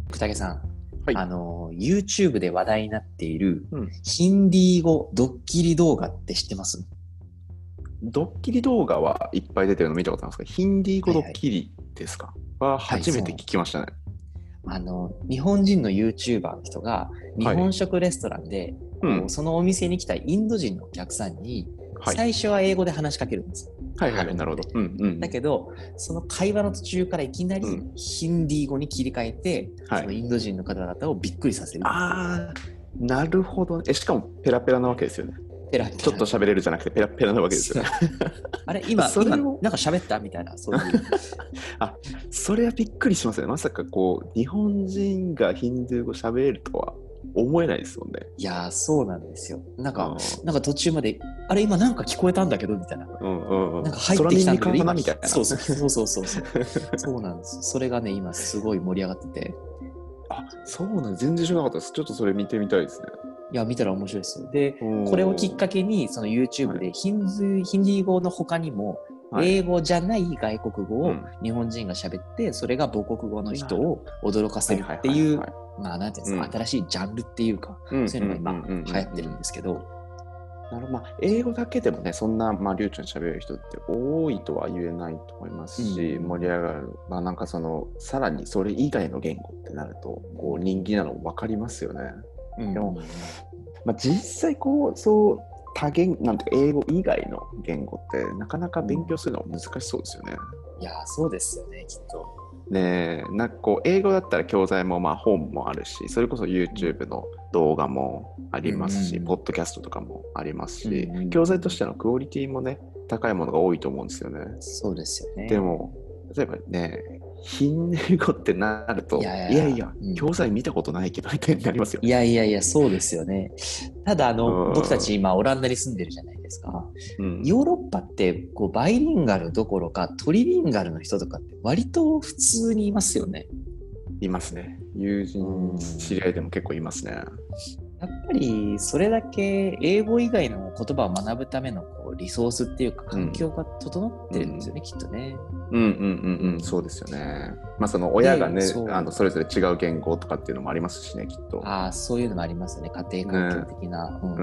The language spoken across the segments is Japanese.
福武さん、 はい。 YouTube で話題になっているうん。 ヒンディー語ドッキリ動画って知ってます？ ドッキリ動画はいっぱい出てるの見たことあるんですか？ヒンディー語ドはいはい。 ッキリですか？ははい、 初めて聞そうなんです。 きましたね。 日本人の YouTuber の人が日はい。 本食レストランで、 うん。 そのお店に来たインド人のお客さんに、 はい。 最初は英語で話しかけるんですよ。 はいはいはい。なるほど。 日本語で。 うんうん。 だけど、その会話の途中からいきなりうん。 ヒンディー語に切り替えて、 はい。 そのインド人の方々をびっくりさせるっていう。 あー、なるほど。しかもペラペラなわけですよね。 ペラペちょっとラ。 喋れるじゃなくてペラペラなわけですよね。 あれ今、 それを、 なんか喋ったみたいな、そういう。 あ、それはびっくりしますね。まさかこう、日本人がヒンドゥー語喋れるとは思えないですもんね。 いやー、そうなんですよ。なんか、 うん。 なんか途中まで、あれ今なんか聞こえたんだけど、みたいな。 うんうんうん。 なんか入ってきたんだけど、 空耳か今なみたいな。 そうそうそうそうそうそう。そうなんです。それがね、今すごい盛り上がってて。 あ、そうなん、全然知らなかったです。ちょっとそれ見てみたいですね。 いや、見たら面白いですよ。で、 おこれをきっかー。 けに、その YouTube はい。 でヒンディー語の他にも、 はい。 英語じゃない外国語をうん。 日本人が喋って、それが母国語の人なる。 を驚かせるはいはいっていう、 はいはい。 まあ、なんていうんですか、 うん。 新しいジャンルっていうか、 うんそういうのが今うんうんうん流行ってるんうんうん。 ですけど、 なるほど。まあ、英語だけでもね、そんな、まあ、流暢に喋れる人って多いとは言えないと思いまうすし、盛りん、 上がる。まあ、なんかその、さらにそれ以外の言語ってなると、こう、人気なの分かりますよね。 うん、 でも、 うん。 まあ、実際こう、そう、多言、なんていうか、英語以外の言語って、なかなか勉強するのは難しそうですよね。 いやー、そうですよね、きっと。 ねえ、なんかこう、英語だったら教材もまあ本もあるし、それこそうん、 YouTube の動画もあうん、 りますし、ポうん、 ッドキャストとかもありますうん、 し、 うん、 教材とうん。 してのクオリティもね、高いものが多いと思うんですよね。 そうですよね。 でも、例えばね、ヒンディー語ってなるいと、 やいや、 いやいや、 うん。 教材見たことないけど、みたいになりますよいね。 やいやいや、そうですよね。ただ、 う僕たちん。 今、オランダに住んでるじゃないですか。 うん。 ヨーロッパって、こう、バイリンガルどころか、トリリンガルの人とかって、割と普通にいますよね。 いますね。友う人、知りん。 合いでも結構いますね。 やっぱり、それだけ英語以外の言葉を学ぶためのこうリソースっていうか、環うん。 境が整ってるんですよね、きっとね。 うんうんうんうん、そううん。 ですよね。まあその親がで、 ね、 そう。 それぞれ違う言語とかっていうのもありますしね、きっと。 ああ、そういうのもありますよね。家庭環境ね。 的な。 うん。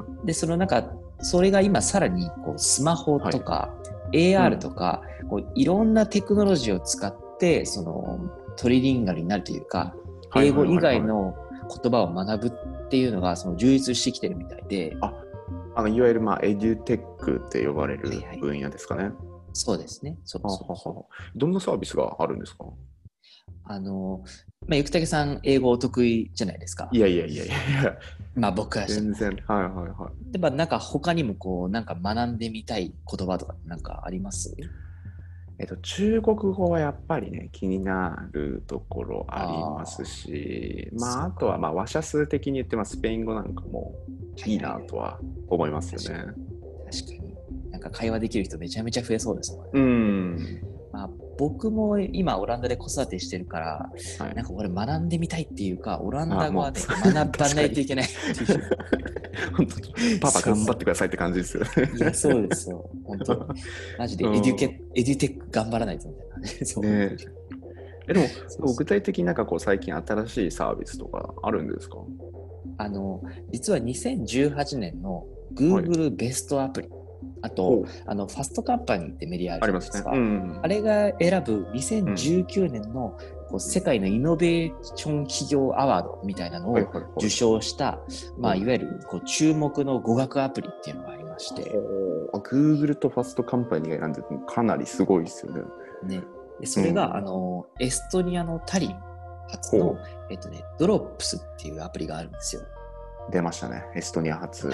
で、そのなんか、それが今さらに、こう、スマホはい。 とか、 う AR とん。 か、こう、いろんなテクノロジーを使って、その、トリリンガルになるというか、 はいはい英語以はいはい。 外の言葉を学ぶっていうのが、その、充実してきてるみたいで、 あ、いわゆるまあエデュテックって呼ばれるはいはい。 分野ですかね。 そうですね。そうははそうそう。 は。どんなサービスがあるんですか？ あの、ゆくたけさん、英語お得意じゃないですか。 いやいやいやいやいや、 まあ、僕からしたら。 全然。はいはいはい。 で、まあ、なんか他にもこう、なんか学んでみたい言葉とかなんかあります？ 中国語はやっぱりね、気になるところありますああ、 し、まあ、あとそうか。 はまあ話者数的に言ってスペイン語なんかもいいはいはいはい。 なとは思いますよね。 確かに。確かに。なんか会話できる人めちゃめちゃ増えそうですもんね。 うん。 まあ、僕も今オランダで子育てしてるから、 はい。 なんか俺学んでみたいっていうか、オランあ、 ダ語はもう、 ね、学ば確かに。 ないといけないっていう。 本当に、パパ頑張っそうそう。 てくださいって感じですよね。 いや、そうですよ。本当に。マジでうん。 エデュテック頑張らないとみたいなね。そう、本当ねに。 でも、 そうそう。 具体的になんかこう最近新しいサービスとかあるんですか？ あの、実は2018年のはい。 Google ベストアプリ、あと、 ほう。 ファストカンパニーってメディアあるありますね。うじゃないですか。あん。 れが選ぶうん。 2019年のこう世界のイノベーション企業アワードみたいなのはいをはいはい。 受賞した、まあ、いほう。 わゆるこう注目の語学アプリっていうのがありまして、 ほう。Google とファストカンパニーが選んでるのかなりすごいですよね。 ね。で、それが、 うん。 エストニアのタリン発の、 ほドロップスっていうアプリがあるんですよ。 う。出ましたね。エストニア初。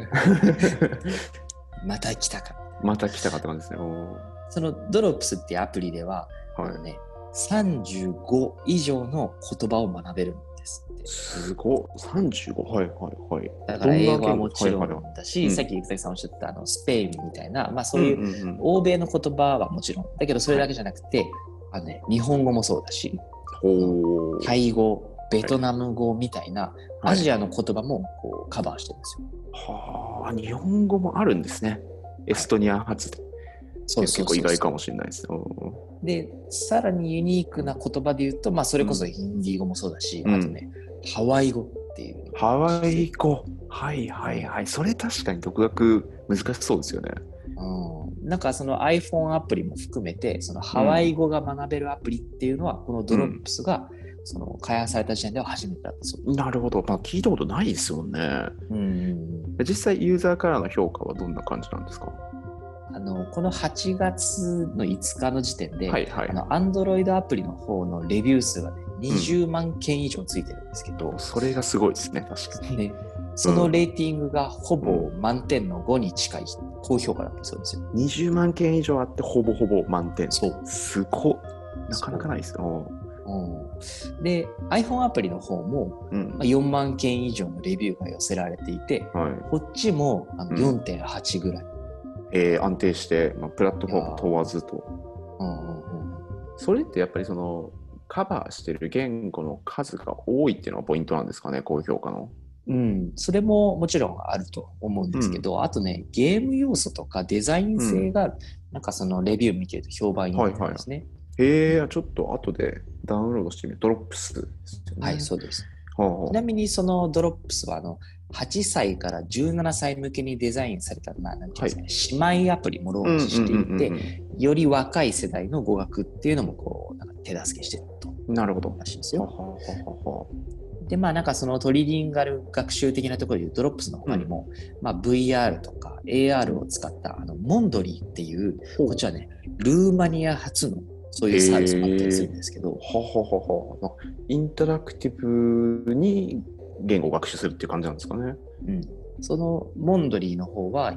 また来たか。 また来たかって感じですね。おそのドロップスっていうアプリでは、 ー。はい。 35以上の言葉を学べるんですって。 すごっ。35。はいはいはい。 だからどん英語はな言語？ もちろはいはいはい。 んだし、さっうん。 き生田さんおっしゃったスペインみたいな、まあそういううんうんうん。 欧米の言葉はもちろん。だけどそれはい。 だけじゃなくて、日本語もそうだし、 ほう。 タイ語、ベはい。 トナム語みたいなアはい。 ジアの言葉もこうカバーしてるんですよ。 はあ、日本語もあるんですね。エはい。 ストニア発で。 そうそうそうそう結構意外かもしれないです。 で、さらにユニークな言葉で言うと、まあ、それこそヒンディー語もそうだし、 うんあとね、ハワイ語っていう。 ハワイ語。はいはいはい。それ確かに独学難しそうですよね。 なんかその iPhone アプリも含めて、そのハワイ語が学べるアプリっていうのは、このドロップスがその開発された時点では初めてだったそうです。 なるほど。まあ聞いたことないですよね。実際ユーザーからの評価はどんな感じなんですか？ この8月の5日の時点で、 はいはい、 Android アプリの方のレビュー数がね、20万件以上ついてるんですけど、 それがすごいですね、確かに。 ね、そのレーティングがほぼ満点の5に近い高評価だったそうですよ。 20万件以上あってほぼほぼ満点。 そう。 すごっ。なかなかないですよ。 で、iPhone アプリの方も、4万件以上のレビューが寄せられていて、こっちも4.8 ぐらい。 安定して、プラットフォーム問わずと。それってやっぱりそのカバーしてる言語の数が多いっていうのがポイントなんですかね、高評価の。 それももちろんあると思うんですけど、あとね、ゲーム要素とかデザイン性が、なんかそのレビュー見てると評判いいんですね。 ちょっと後でダウンロードしてみる。ドロップスですよね。 はい、そうです。ちなみにそのドロップスは8歳から17歳向けにデザインされた、なんていうんですかね、姉妹アプリもローンチしていて、より若い世代の語学っていうのもこうなんか手助けしてると。 なるほど。 らしいですよ。で、なんかそのトリリンガル学習的なところでいうドロップスの他にも、VR とか AR を使ったモンドリーっていう、こっちはね、ルーマニア初のそういうサービスもあったりするんですけど、 インタラクティブに言語を学習するっていう感じなんですかね。 そのモンドリーの方は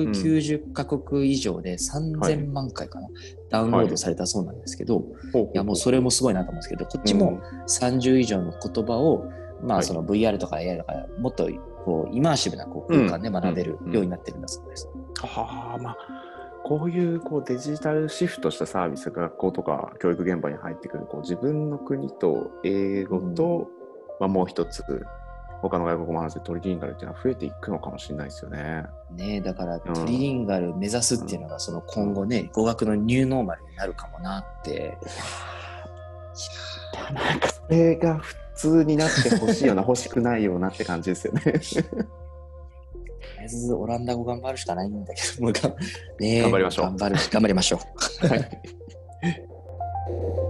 190カ国以上で3000万回かな、ダウンロードされたそうなんですけど、いやもうそれもすごいなと思うんですけど、こっちも30以上の言葉を、その VR とか AR とかもっとこうイマーシブなこう空間で学べるようになってるんだそうです。 こういうデジタルシフトしたサービスが学校とか教育現場に入ってくる自分の国と英語と、もう一つ他の外国も話してトリリンガルっていうのは増えていくのかもしれないですよね。 だからトリリンガル目指すっていうのがその今後ね、語学のニューノーマルになるかもなって。 なんかそれが普通になってほしいような欲しくないようなって感じですよね。 とりあえずオランダ語頑張るしかないんだけど、 頑張りましょう。 頑張りましょう。